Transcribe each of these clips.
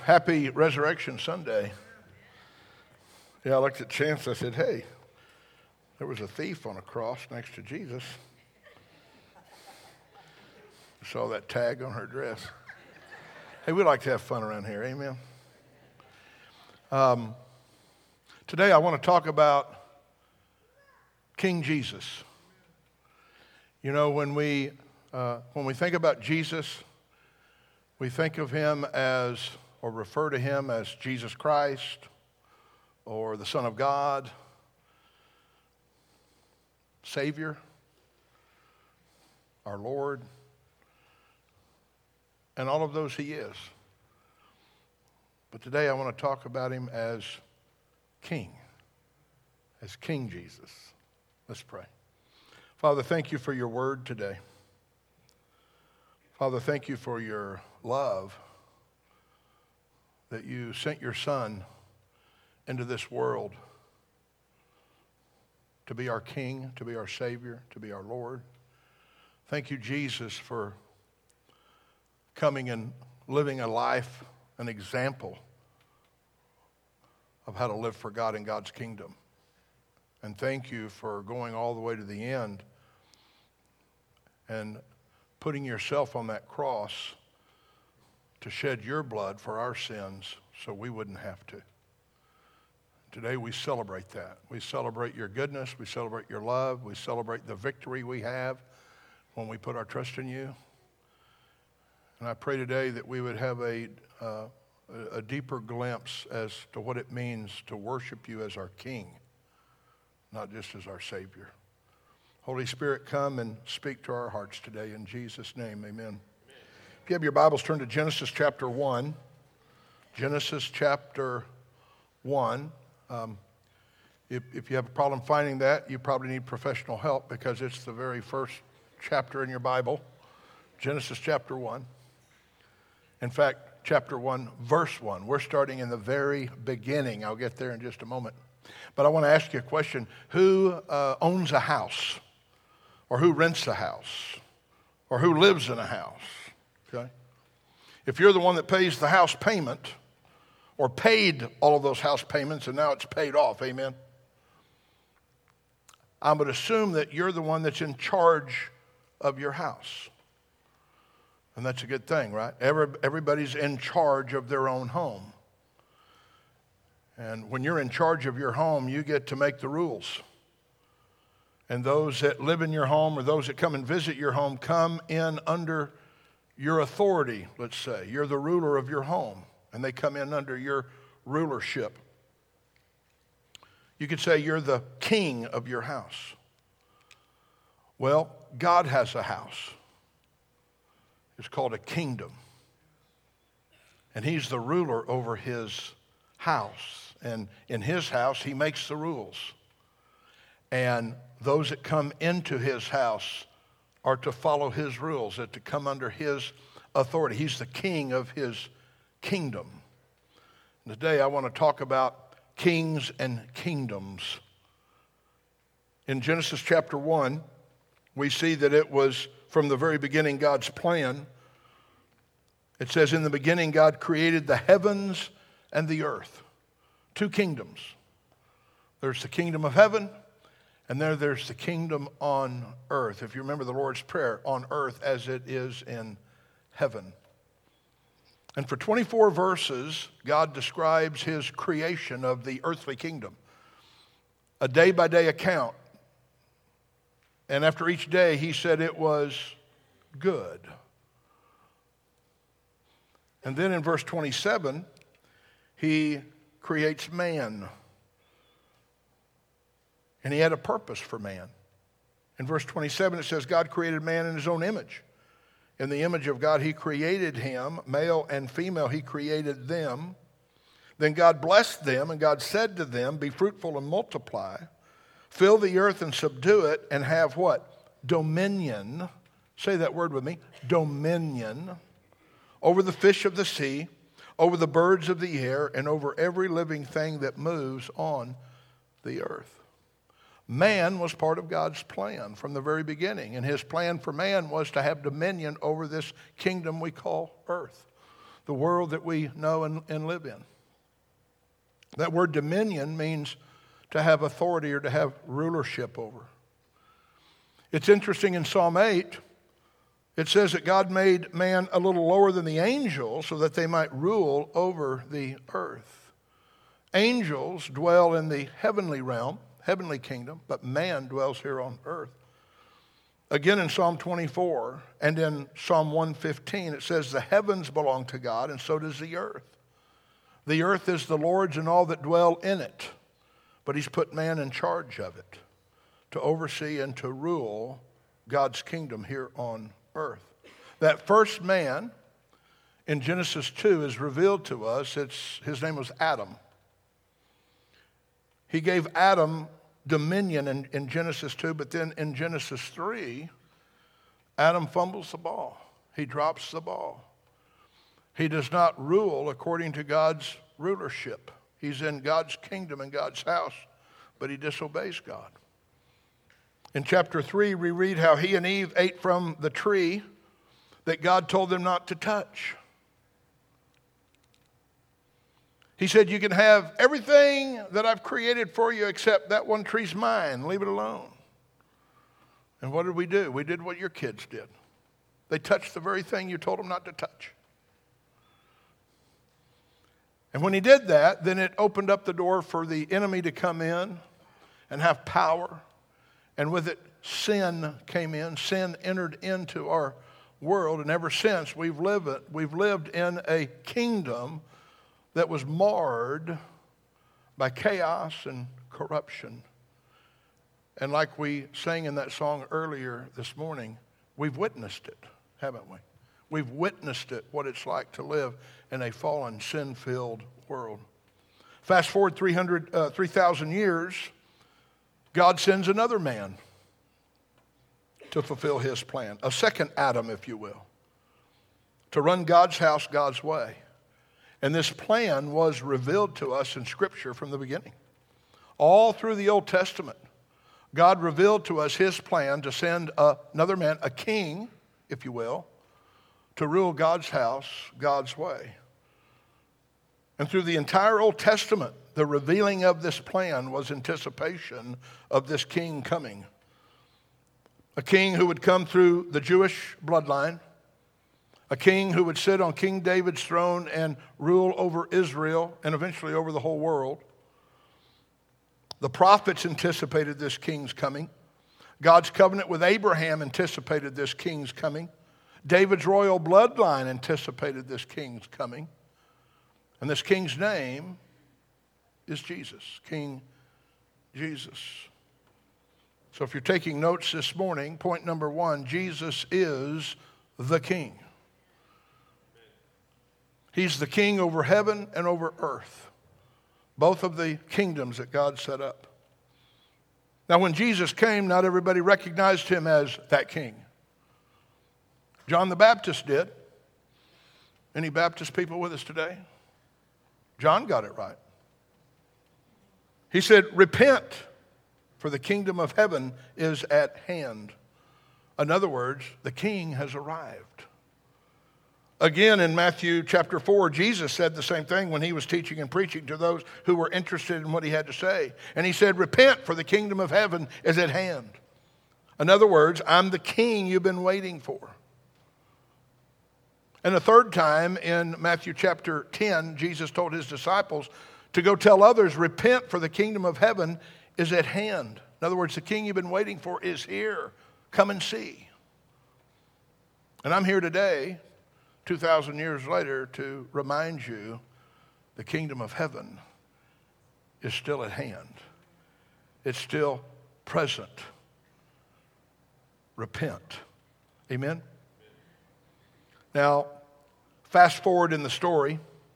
Happy Resurrection Sunday. Yeah, I looked at Chance. I said, hey, there was a thief on a cross next to Jesus. I saw that tag on her dress. Hey, we like to have fun around here. Amen. Today I want to talk about King Jesus. You know, when we think about Jesus, we think of him as, or refer to him as Jesus Christ, or the Son of God, Savior, our Lord, and all of those he is. But today I want to talk about him as King Jesus. Let's pray. Father, thank you for your word today. Father, thank you for your love, that you sent your Son into this world to be our King, to be our Savior, to be our Lord. Thank you, Jesus, for coming and living a life, an example of how to live for God in God's kingdom. And thank you for going all the way to the end and putting yourself on that cross to shed your blood for our sins so we wouldn't have to. Today we celebrate that. We celebrate your goodness. We celebrate your love. We celebrate the victory we have when we put our trust in you. And I pray today that we would have a deeper glimpse as to what it means to worship you as our King, not just as our Savior. Holy Spirit, come and speak to our hearts today. In Jesus' name, amen. If you have your Bibles, turn to Genesis chapter 1. Genesis chapter 1. If you have a problem finding that, you probably need professional help because it's the very first chapter in your Bible. Genesis chapter 1. In fact, chapter 1, verse 1. We're starting in the very beginning. I'll get there in just a moment. But I want to ask you a question. Who owns a house? Or who rents a house? Or who lives in a house? Okay? If you're the one that pays the house payment, or paid all of those house payments and now it's paid off, amen? I would assume that you're the one that's in charge of your house. And that's a good thing, right? Everybody's in charge of their own home. And when you're in charge of your home, you get to make the rules. And those that live in your home or those that come and visit your home come in under your authority, let's say. You're the ruler of your home, and they come in under your rulership. You could say you're the king of your house. Well, God has a house. It's called a kingdom. And he's the ruler over his house. And in his house, he makes the rules. And those that come into his house are to follow his rules, that to come under his authority. He's the king of his kingdom. And today I want to talk about kings and kingdoms. In Genesis chapter 1, we see that it was from the very beginning God's plan. It says, in the beginning God created the heavens and the earth. Two kingdoms. There's the kingdom of heaven, and there's the kingdom on earth. If you remember the Lord's Prayer, on earth as it is in heaven. And for 24 verses, God describes his creation of the earthly kingdom. A day-by-day account. And after each day, he said it was good. And then in verse 27, he creates man. And he had a purpose for man. In verse 27, it says, God created man in his own image. In the image of God, he created him. Male and female, he created them. Then God blessed them, and God said to them, be fruitful and multiply. Fill the earth and subdue it, and have what? Dominion. Say that word with me. Dominion. Over the fish of the sea, over the birds of the air, and over every living thing that moves on the earth. Man was part of God's plan from the very beginning, and his plan for man was to have dominion over this kingdom we call earth. the world that we know and live in. That word dominion means to have authority or to have rulership over. It's interesting in Psalm 8, it says that God made man a little lower than the angels so that they might rule over the earth. Angels dwell in the heavenly realm, heavenly kingdom, but man dwells here on earth. Again in Psalm 24 and in Psalm 115, it says the heavens belong to God and so does the earth. The earth is the Lord's and all that dwell in it, but he's put man in charge of it to oversee and to rule God's kingdom here on earth. That first man in Genesis 2 is revealed to us. His name was Adam. He gave Adam dominion in Genesis 2, but then in Genesis 3, Adam fumbles the ball. He drops the ball. He does not rule according to God's rulership. He's in God's kingdom and God's house, but he disobeys God. In chapter 3, we read how he and Eve ate from the tree that God told them not to touch. He said, you can have everything that I've created for you except that one tree's mine. Leave it alone. And what did we do? We did what your kids did. They touched the very thing you told them not to touch. And when he did that, then it opened up the door for the enemy to come in and have power. And with it, sin came in. Sin entered into our world. And ever since, we've lived in a kingdom that was marred by chaos and corruption. And like we sang in that song earlier this morning, we've witnessed it, haven't we? We've witnessed it, what it's like to live in a fallen, sin-filled world. Fast forward 3,000 years, God sends another man to fulfill his plan, a second Adam, if you will, to run God's house God's way. And this plan was revealed to us in Scripture from the beginning. All through the Old Testament, God revealed to us his plan to send another man, a king, if you will, to rule God's house God's way. And through the entire Old Testament, the revealing of this plan was anticipation of this king coming. A king who would come through the Jewish bloodline, a king who would sit on King David's throne and rule over Israel and eventually over the whole world. The prophets anticipated this king's coming. God's covenant with Abraham anticipated this king's coming. David's royal bloodline anticipated this king's coming. And this king's name is Jesus, King Jesus. So if you're taking notes this morning, point number 1, Jesus is the king. He's the king over heaven and over earth, both of the kingdoms that God set up. Now, when Jesus came, not everybody recognized him as that king. John the Baptist did. Any Baptist people with us today? John got it right. He said, repent, for the kingdom of heaven is at hand. In other words, the king has arrived. Again, in Matthew chapter 4, Jesus said the same thing when he was teaching and preaching to those who were interested in what he had to say. And he said, repent, for the kingdom of heaven is at hand. In other words, I'm the king you've been waiting for. And a third time in Matthew chapter 10, Jesus told his disciples to go tell others, repent, for the kingdom of heaven is at hand. In other words, the king you've been waiting for is here. Come and see. And I'm here today, 2,000 years later, to remind you the kingdom of heaven is still at hand. It's still present. Repent. Amen? Now, fast forward in the story.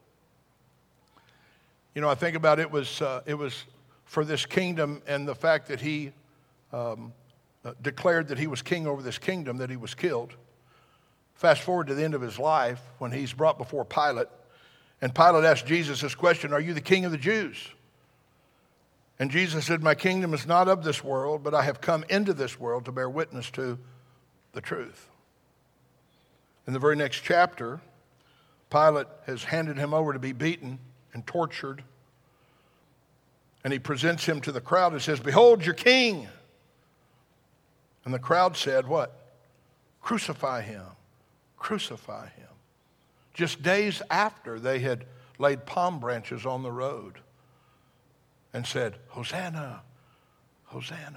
You know, I think about it was for this kingdom and the fact that he declared that he was king over this kingdom, that he was killed. Fast forward to the end of his life when he's brought before Pilate. And Pilate asked Jesus this question, are you the king of the Jews? And Jesus said, my kingdom is not of this world, but I have come into this world to bear witness to the truth. In the very next chapter, Pilate has handed him over to be beaten and tortured. And he presents him to the crowd and says, "Behold your king." And the crowd said, what? "Crucify him, crucify him." Just days after they had laid palm branches on the road and said, "Hosanna, Hosanna."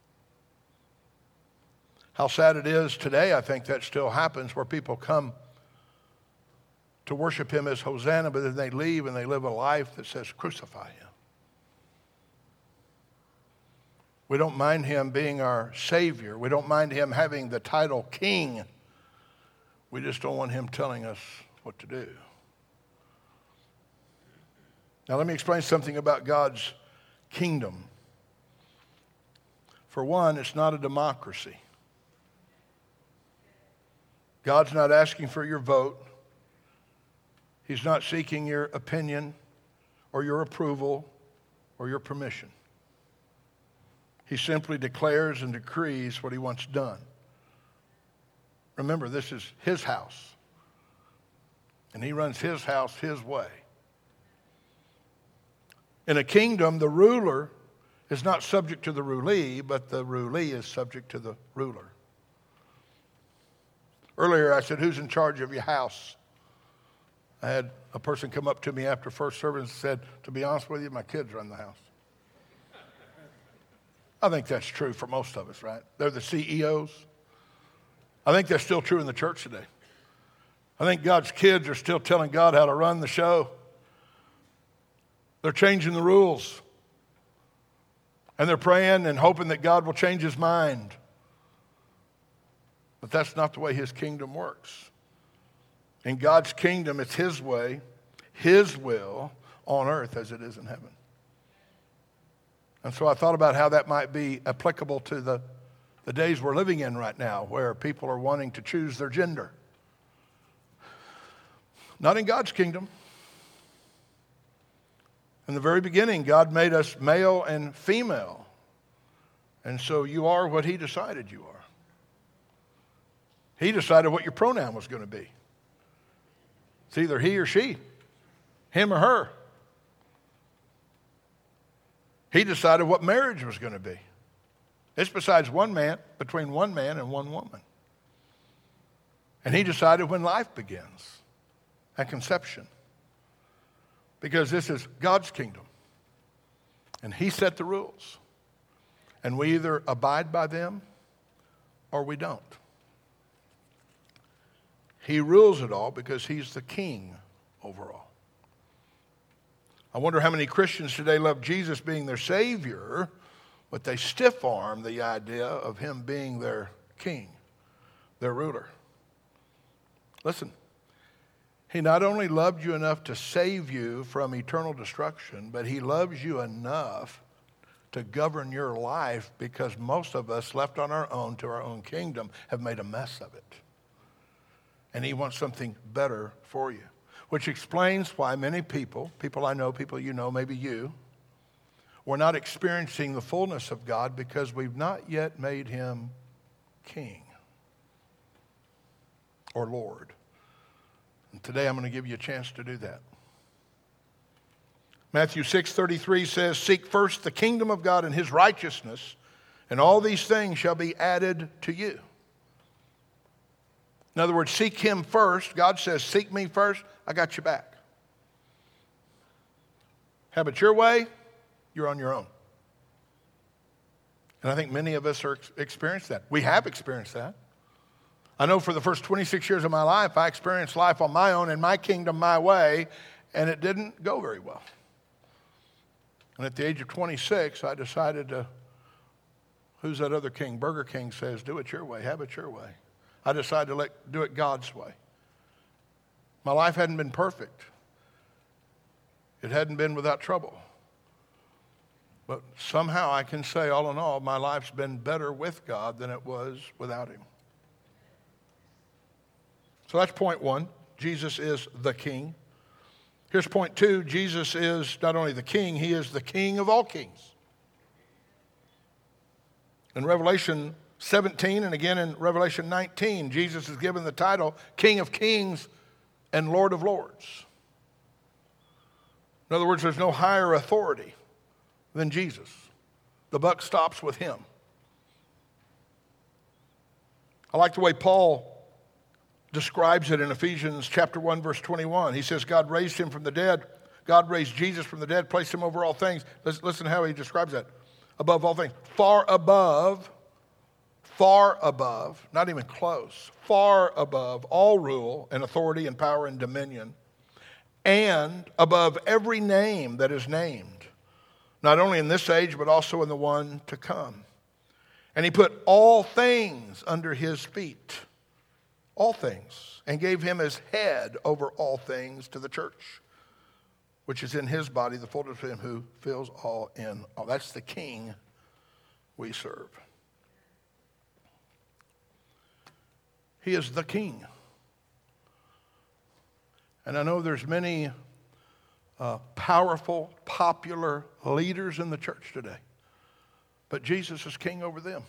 How sad it is today, I think that still happens, where people come to worship him as Hosanna, but then they leave and they live a life that says, "Crucify him." We don't mind him being our Savior. We don't mind him having the title King. We just don't want him telling us what to do. Now let me explain something about God's kingdom. For one, it's not a democracy. God's not asking for your vote. He's not seeking your opinion or your approval or your permission. He simply declares and decrees what he wants done. Remember, this is his house. And he runs his house his way. In a kingdom, the ruler is not subject to the rulee, but the rulee is subject to the ruler. Earlier I said, who's in charge of your house? I had a person come up to me after first service and said, "To be honest with you, my kids run the house." I think that's true for most of us, right? They're the CEOs. I think that's still true in the church today. I think God's kids are still telling God how to run the show. They're changing the rules. And they're praying and hoping that God will change his mind. But that's not the way his kingdom works. In God's kingdom, it's his way, his will on earth as it is in heaven. And so I thought about how that might be applicable to the days we're living in right now, where people are wanting to choose their gender. Not in God's kingdom. In the very beginning, God made us male and female. And so you are what he decided you are. He decided what your pronoun was going to be. It's either he or she, him or her. He decided what marriage was going to be. It's between one man and one woman. And he decided when life begins, at conception. Because this is God's kingdom. And he set the rules. And we either abide by them or we don't. He rules it all because he's the king over all. I wonder how many Christians today love Jesus being their Savior, but they stiff-arm the idea of him being their king, their ruler. Listen, he not only loved you enough to save you from eternal destruction, but he loves you enough to govern your life, because most of us, left on our own to our own kingdom, have made a mess of it. And he wants something better for you. Which explains why many people I know, people you know, maybe you, we're not experiencing the fullness of God because we've not yet made him king or Lord. And today I'm going to give you a chance to do that. Matthew 6:33 says, "Seek first the kingdom of God and his righteousness, and all these things shall be added to you." In other words, seek him first. God says, seek me first. I got your back. Have it your way, you're on your own. And I think many of us are experienced that. We have experienced that. I know for the first 26 years of my life, I experienced life on my own, in my kingdom, my way, and it didn't go very well. And at the age of 26, I decided to, who's that other king? Burger King says, do it your way, have it your way. I decided to do it God's way. My life hadn't been perfect. It hadn't been without trouble. But somehow I can say, all in all, my life's been better with God than it was without him. So that's point one. Jesus is the king. Here's point two. Jesus is not only the king, he is the king of all kings. In Revelation 17 and again in Revelation 19, Jesus is given the title King of Kings and Lord of Lords. In other words, there's no higher authority than Jesus. The buck stops with him. I like the way Paul describes it in Ephesians chapter 1, verse 21. He says, God raised him from the dead. God raised Jesus from the dead, placed him over all things. Listen how he describes that. Above all things. Far above, not even close, far above all rule and authority and power and dominion, and above every name that is named, not only in this age, but also in the one to come. And he put all things under his feet, all things, and gave him as head over all things to the church, which is in his body, the fullness of him who fills all in all. That's the King we serve. He is the King. And I know there's many powerful, popular leaders in the church today, but Jesus is King over them.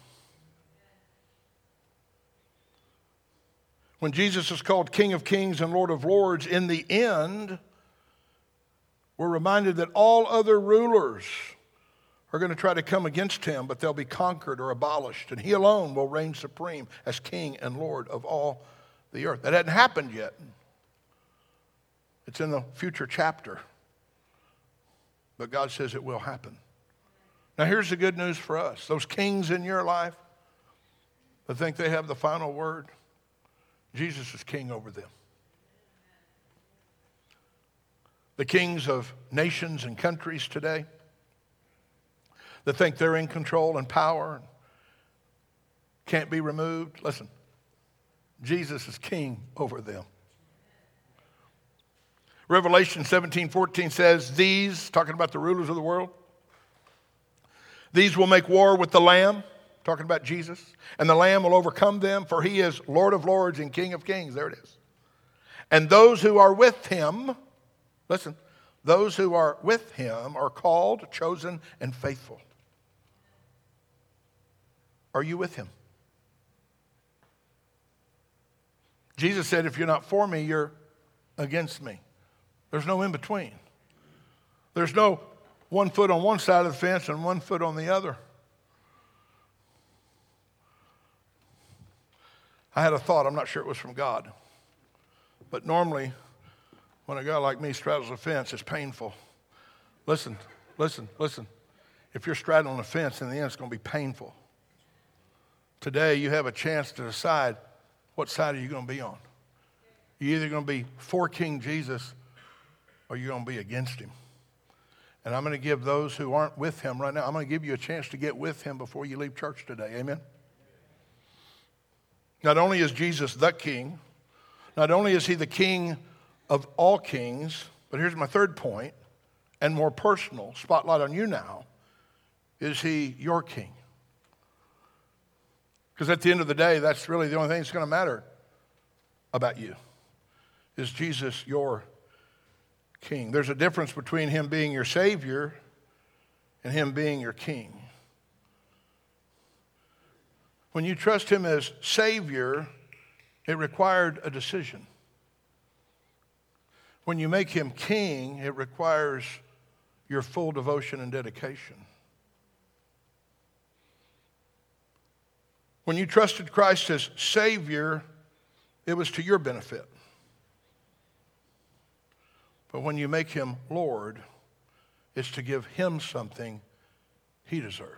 When Jesus is called King of Kings and Lord of Lords, in the end, we're reminded that all other rulers are going to try to come against him, but they'll be conquered or abolished, and he alone will reign supreme as King and Lord of all the earth. That hadn't happened yet. It's in the future chapter, but God says it will happen. Now here's the good news for us. Those kings in your life that think they have the final word, Jesus is King over them. The kings of nations and countries today that think they're in control and power and can't be removed. Listen, Jesus is King over them. Revelation 17:14 says, these, talking about the rulers of the world, these will make war with the Lamb, talking about Jesus, and the Lamb will overcome them, for he is Lord of Lords and King of Kings. There it is. And those who are with him, listen, those who are with him are called, chosen, and faithful. Are you with him? Jesus said, if you're not for me, you're against me. There's no in between. There's no 1 foot on one side of the fence and 1 foot on the other. I had a thought, I'm not sure it was from God, but normally when a guy like me straddles a fence, it's painful. Listen. If you're straddling a fence, in the end, it's going to be painful. Today, you have a chance to decide what side are you going to be on. You're either going to be for King Jesus or you're going to be against him. And I'm going to give those who aren't with him right now, I'm going to give you a chance to get with him before you leave church today. Amen? Not only is Jesus the King, not only is he the King of all kings, but here's my third point, and more personal, spotlight on you now, is he your King? Because at the end of the day, that's really the only thing that's going to matter about you. Is Jesus your King? There's a difference between him being your Savior and him being your King. When you trust him as Savior, it required a decision. When you make him King, it requires your full devotion and dedication. When you trusted Christ as Savior, it was to your benefit. But when you make him Lord, it's to give him something he deserves.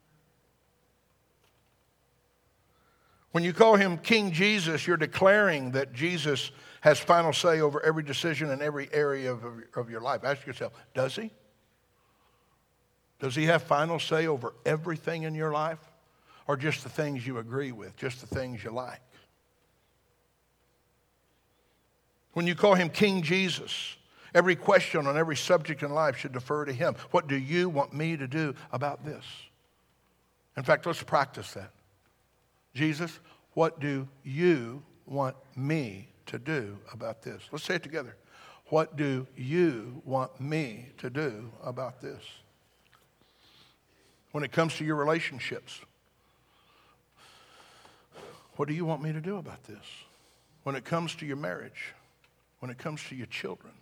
When you call him King Jesus, you're declaring that Jesus has final say over every decision in every area of your life. Ask yourself, does he? Does he have final say over everything in your life? Or just the things you agree with, just the things you like? When you call him King Jesus, every question on every subject in life should defer to him. What do you want me to do about this? In fact, let's practice that. Jesus, what do you want me to do about this? Let's say it together. What do you want me to do about this? When it comes to your relationships, what do you want me to do about this? When it comes to your marriage, when it comes to your children,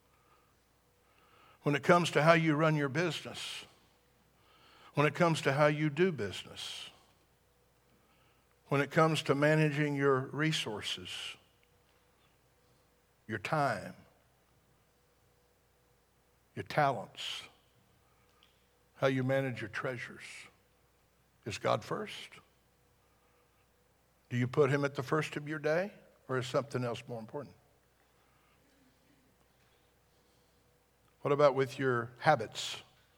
when it comes to how you run your business, when it comes to how you do business, when it comes to managing your resources, your time, your talents, how you manage your treasures. Is God first? Do you put him at the first of your day, or is something else more important? What about with your habits?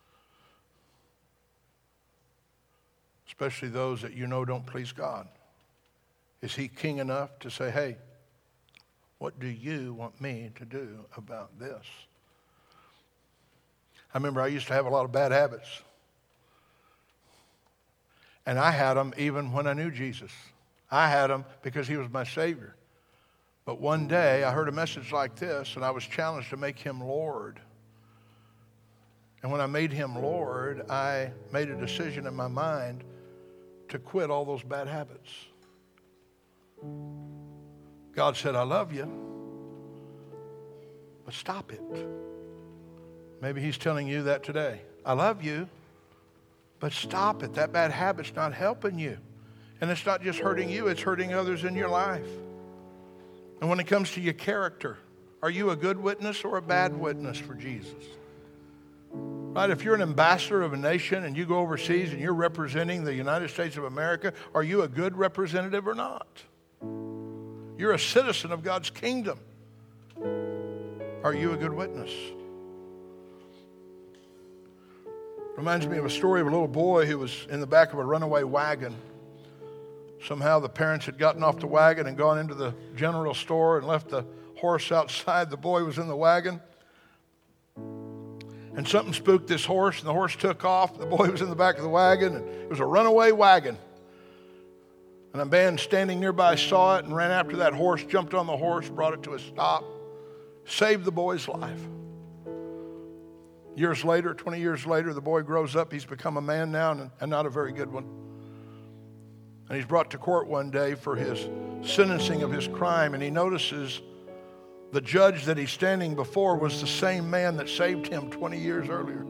Especially those that you know don't please God. Is he king enough to say, hey, what do you want me to do about this? I remember I used to have a lot of bad habits. And I had them even when I knew Jesus. I had them because he was my Savior. But one day I heard a message like this, and I was challenged to make him Lord. And when I made him Lord, I made a decision in my mind to quit all those bad habits. God said, I love you, but stop it. Maybe he's telling you that today. I love you, but stop it. That bad habit's not helping you. And it's not just hurting you, it's hurting others in your life. And when it comes to your character, are you a good witness or a bad witness for Jesus? Right? If you're an ambassador of a nation and you go overseas and you're representing the United States of America, are you a good representative or not? You're a citizen of God's kingdom. Are you a good witness? Reminds me of a story of a little boy who was in the back of a runaway wagon. Somehow the parents had gotten off the wagon and gone into the general store and left the horse outside. The boy was in the wagon. And something spooked this horse, and the horse took off. The boy was in the back of the wagon, and it was a runaway wagon. And a man standing nearby saw it and ran after that horse, jumped on the horse, brought it to a stop, saved the boy's life. Years later, 20 years later, the boy grows up. He's become a man now, and not a very good one. And he's brought to court one day for his sentencing of his crime, and he notices the judge that he's standing before was the same man that saved him 20 years earlier.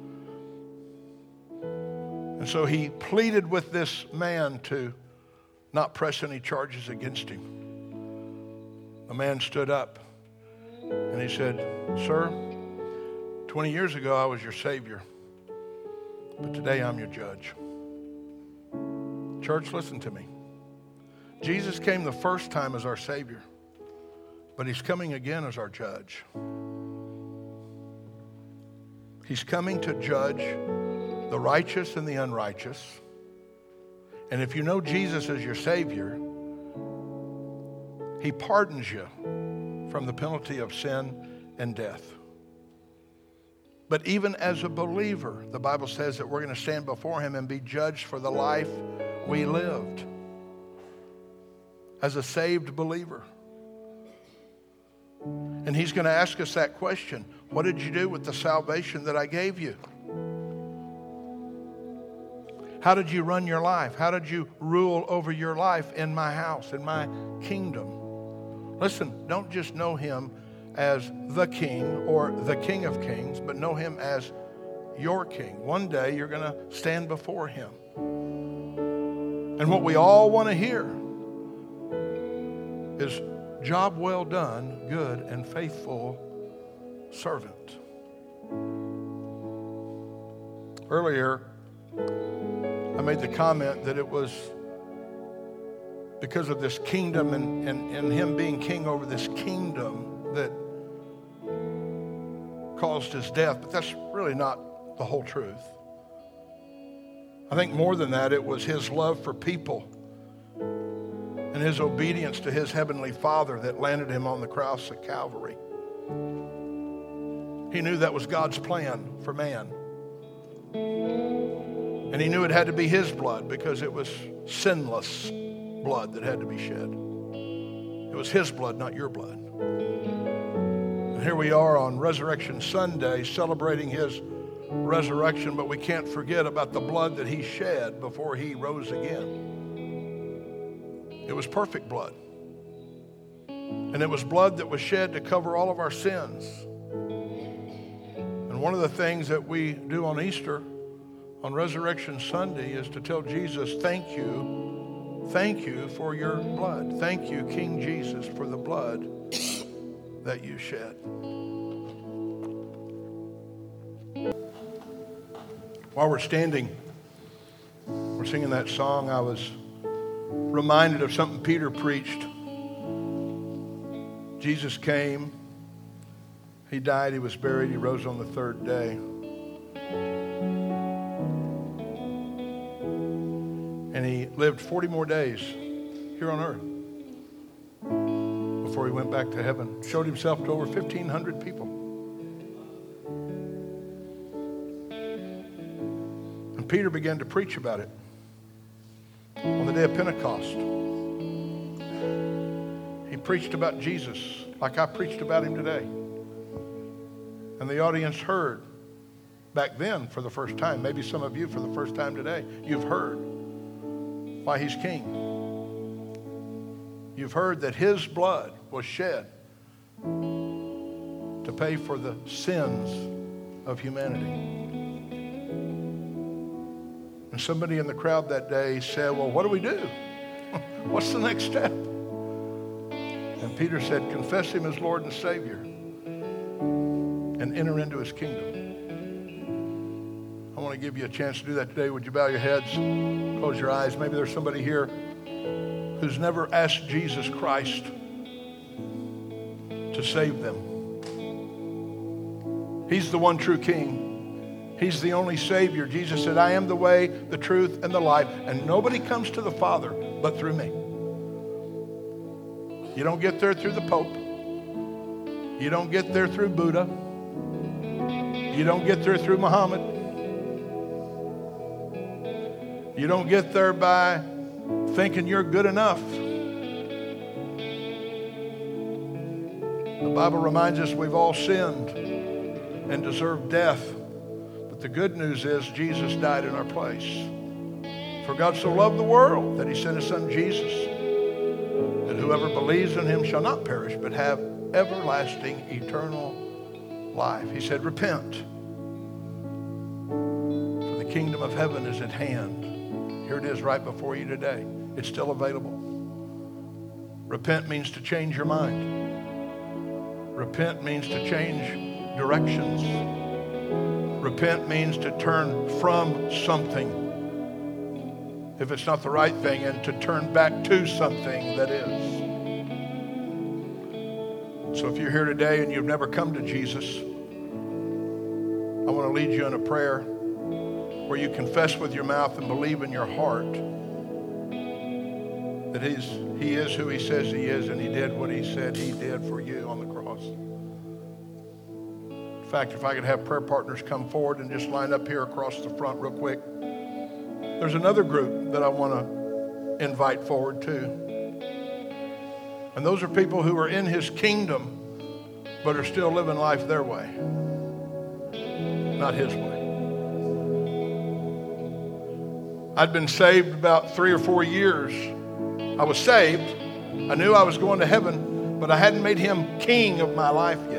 And so he pleaded with this man to not press any charges against him. The man stood up and he said, "Sir, 20 years ago I was your Savior, but today I'm your judge." Church, listen to me. Jesus came the first time as our Savior, but he's coming again as our judge. He's coming to judge the righteous and the unrighteous. And if you know Jesus as your Savior, he pardons you from the penalty of sin and death. But even as a believer, the Bible says that we're going to stand before him and be judged for the life we lived as a saved believer. And he's going to ask us that question: what did you do with the salvation that I gave you? How did you run your life? How did you rule over your life in my house, in my kingdom? Listen, don't just know him as the King or the King of Kings, but know him as your King. One day you're going to stand before him. And what we all want to hear is, "Job well done, good and faithful servant." Earlier, I made the comment that it was because of this kingdom and him being king over this kingdom that caused his death, but that's really not the whole truth. I think more than that, it was his love for people and his obedience to his heavenly Father that landed him on the cross at Calvary. He knew that was God's plan for man. And he knew it had to be his blood because it was sinless blood that had to be shed. It was his blood, not your blood. And here we are on Resurrection Sunday celebrating his resurrection, but we can't forget about the blood that he shed before he rose again. It was perfect blood. And it was blood that was shed to cover all of our sins. And one of the things that we do on Easter, on Resurrection Sunday, is to tell Jesus, thank you for your blood. Thank you, King Jesus, for the blood that you shed. While we're standing, we're singing that song, I was reminded of something Peter preached. Jesus came, he died, he was buried, he rose on the third day. And he lived 40 more days here on earth before he went back to heaven. Showed himself to over 1,500 people. And Peter began to preach about it on the day of Pentecost. He preached about Jesus like I preached about him today. And the audience heard back then for the first time, maybe some of you for the first time today, you've heard why he's king. You've heard that his blood was shed to pay for the sins of humanity. And somebody in the crowd that day said, well, what do we do? What's the next step? And Peter said, confess him as Lord and Savior and enter into his kingdom. I want to give you a chance to do that today. Would you bow your heads, close your eyes? Maybe there's somebody here who's never asked Jesus Christ to save them. He's the one true King. He's the only Savior. Jesus said, I am the way, the truth, and the life, and nobody comes to the Father but through me. You don't get there through the Pope. You don't get there through Buddha. You don't get there through Muhammad. You don't get there by thinking you're good enough. The Bible reminds us we've all sinned and deserve death. But the good news is Jesus died in our place. For God so loved the world that he sent his son Jesus, that whoever believes in him shall not perish, but have everlasting, eternal life. He said, repent, for the kingdom of heaven is at hand. Here it is right before you today. It's still available. Repent means to change your mind. Repent means to change directions. Repent means to turn from something, if it's not the right thing, and to turn back to something that is. So if you're here today and you've never come to Jesus, I want to lead you in a prayer where you confess with your mouth and believe in your heart that he is who he says he is, and he did what he said he did for you on the cross. In fact, if I could have prayer partners come forward and just line up here across the front real quick. There's another group that I want to invite forward too. And those are people who are in his kingdom but are still living life their way, not his way. I'd been saved about 3 or 4 years. I was saved. I knew I was going to heaven, but I hadn't made him king of my life yet.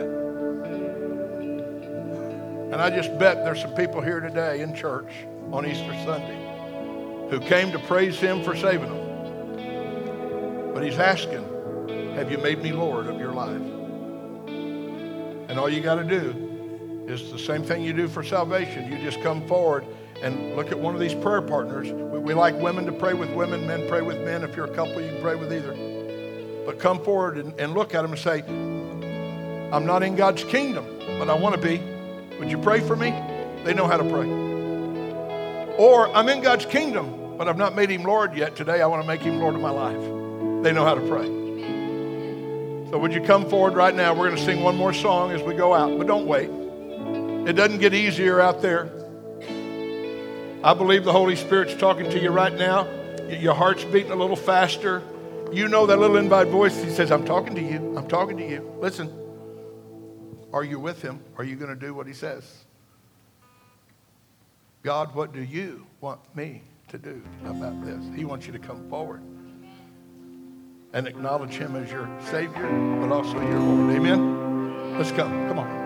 And I just bet there's some people here today in church on Easter Sunday who came to praise him for saving them. But he's asking, have you made me Lord of your life? And all you got to do is the same thing you do for salvation. You just come forward and look at one of these prayer partners. We like women to pray with women, men pray with men. If you're a couple, you can pray with either. But come forward and look at them and say, I'm not in God's kingdom, but I want to be. Would you pray for me? They know how to pray. Or I'm in God's kingdom, but I've not made him Lord yet. Today I want to make him Lord of my life. They know how to pray. So would you come forward right now? We're going to sing one more song as we go out, but don't wait. It doesn't get easier out there. I believe the Holy Spirit's talking to you right now. Your heart's beating a little faster. You know that little invite voice. He says, I'm talking to you. I'm talking to you. Listen, are you with him? Are you going to do what he says? God, what do you want me to do about this? He wants you to come forward. and acknowledge him as your Savior, but also your Lord. Amen? Let's go. Come on.